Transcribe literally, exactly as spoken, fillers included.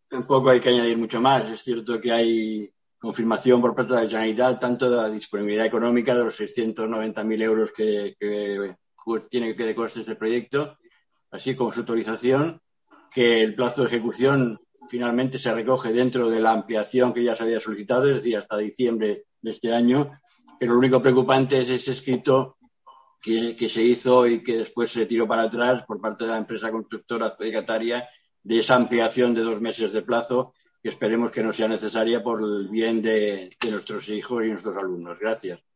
tampoco hay que añadir mucho más. Es cierto que hay confirmación por parte de la Generalitat tanto de la disponibilidad económica de los seiscientos noventa mil euros que, que tiene que de coste este proyecto, así como su autorización, que el plazo de ejecución finalmente se recoge dentro de la ampliación que ya se había solicitado, es decir, hasta diciembre de este año, pero lo único preocupante es ese escrito que, que se hizo y que después se tiró para atrás por parte de la empresa constructora adjudicataria de esa ampliación de dos meses de plazo, que esperemos que no sea necesaria por el bien de, de nuestros hijos y nuestros alumnos. Gracias.